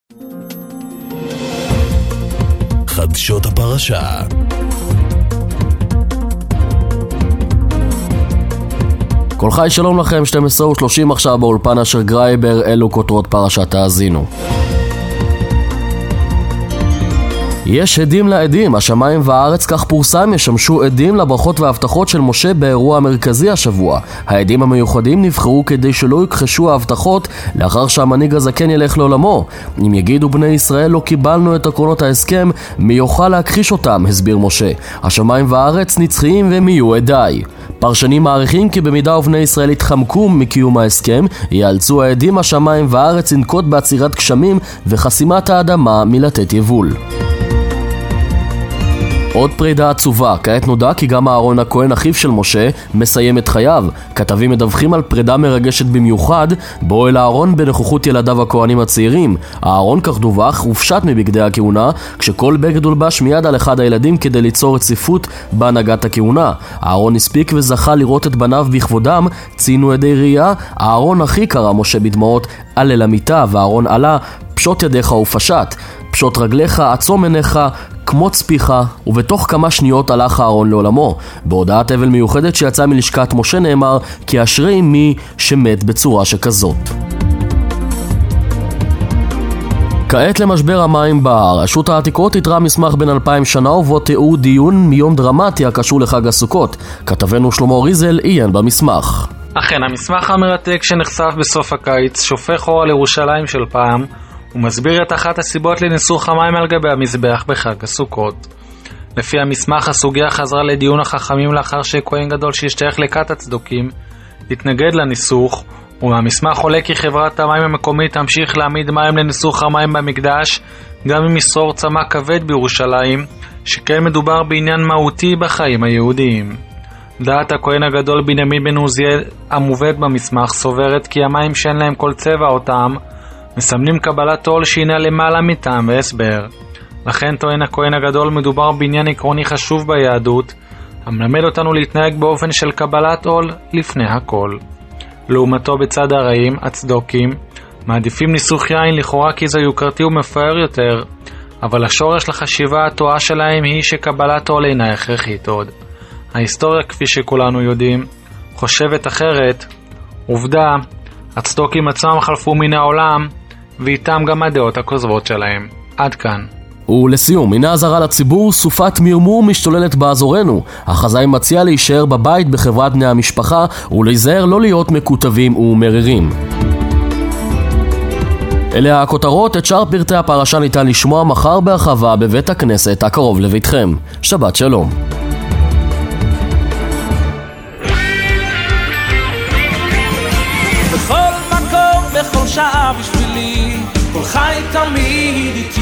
חדשות הפרשה. כל חי, שלום לכם, 12:30 עכשיו באולפן אשר גרייבר, אלו כותרות פרשת האזינו. יש עדים לעדים, השמיים והארץ כך פורסם ישמשו עדים לברכות וההבטחות של משה באירוע המרכזי השבוע. העדים המיוחדים נבחרו כדי שלא יכחשו ההבטחות לאחר שהמנהיג הזקן ילך לעולמו. אם יגידו בני ישראל לא קיבלנו את עקרונות ההסכם, מי יוכל להכחיש אותם, הסביר משה. השמיים והארץ נצחיים והם יהיו עדיי. פרשנים מעריכים כי במידה ובני ישראל יתחמקו מקיום ההסכם, יאלצו העדים השמיים והארץ לנקוט בעצירת גשמים וחסימת האדמה מלתת יבול. עוד פרידה עצובה, כעת נודע כי גם אהרון הכהן אחיו של משה מסיים את חייו. כתבים מדווחים על פרידה מרגשת במיוחד, בו אל אהרון בנוכחות ילדיו הכהנים הצעירים. אהרון, כך דווח, הופשט מבגדי הכהונה, כשכל בגד הולבש מיד על אחד הילדים כדי ליצור רציפות בהנהגת הכהונה. אהרון הספיק וזכה לראות את בניו בכבודם, ציינו עדי ראייה. אהרון אחי, קרא משה בדמעות, עלה אל המיטה, ואהרון עלה, פשוט ידיך ופשט, פשוט רגליך, עצום עיניך, כמוץ פיך, ובתוך כמה שניות הלך אהרון לעולמו. בהודעת אבל מיוחדת שיצאה מלשכת משה נאמר כי אשרי מי שמת בצורה שכזאת. כעת למשבר המים בהר. רשות העתיקות יתרה מסמך בין 2000 שנה ובו תיאור דיון מיום דרמטי הקשור לחג הסוכות. כתבנו שלמה ריזל עיין במסמך. אכן, המסמך המרתק שנחשף בסוף הקיץ שופך אור על ירושלים של פעם ומסביר את אחת הסיבות לניסוך המים על גבי המזבח בחג הסוכות. לפי המסמך, הסוגיה חזרה לדיון החכמים לאחר שכהן גדול שהשתייך לכת הצדוקים התנגד לניסוך, ומהמסמך עולה כי חברת המים המקומית תמשיך להעמיד מים לניסוך המים במקדש גם אם ישרור צמא כבד בירושלים, שכן מדובר בעניין מהותי בחיים היהודיים. דעת הכהן הגדול בנימין בן עוזיאל המובאת במסמך סוברת כי המים שאין להם כל צבע או טעם מסמנים קבלת עול שהינה למעלה מטעם והסבר. לכן טוען הכהן הגדול מדובר בעניין עקרוני חשוב ביהדות, המלמד אותנו להתנהג באופן של קבלת עול לפני הכל. לעומתו בצד הרעים, הצדוקים, מעדיפים ניסוך יין לכאורה כי זה יוקרתי ומפאר יותר, אבל השורש לחשיבה הטועה שלהם היא שקבלת עול אינה הכרחית עוד. ההיסטוריה, כפי שכולנו יודעים, חושבת אחרת. עובדה, הצדוקים עצמם חלפו מן העולם, ואיתם גם הדעות הכוזבות שלהם. עד כאן. ולסיום, הנה הזרה לציבור, סופת מרמור משתוללת באזורנו. החזאי מציע להישאר בבית בחברת בני המשפחה, ולהיזהר לא להיות מקוטבים ומרירים. אלה הכותרות, את שאר פרטי הפרשה ניתן לשמוע מחר בהרחבה בבית הכנסת הקרוב לביתכם. שבת שלום. בכל מקום, בכל שעה בשבילי, כל חי תמיד איתי.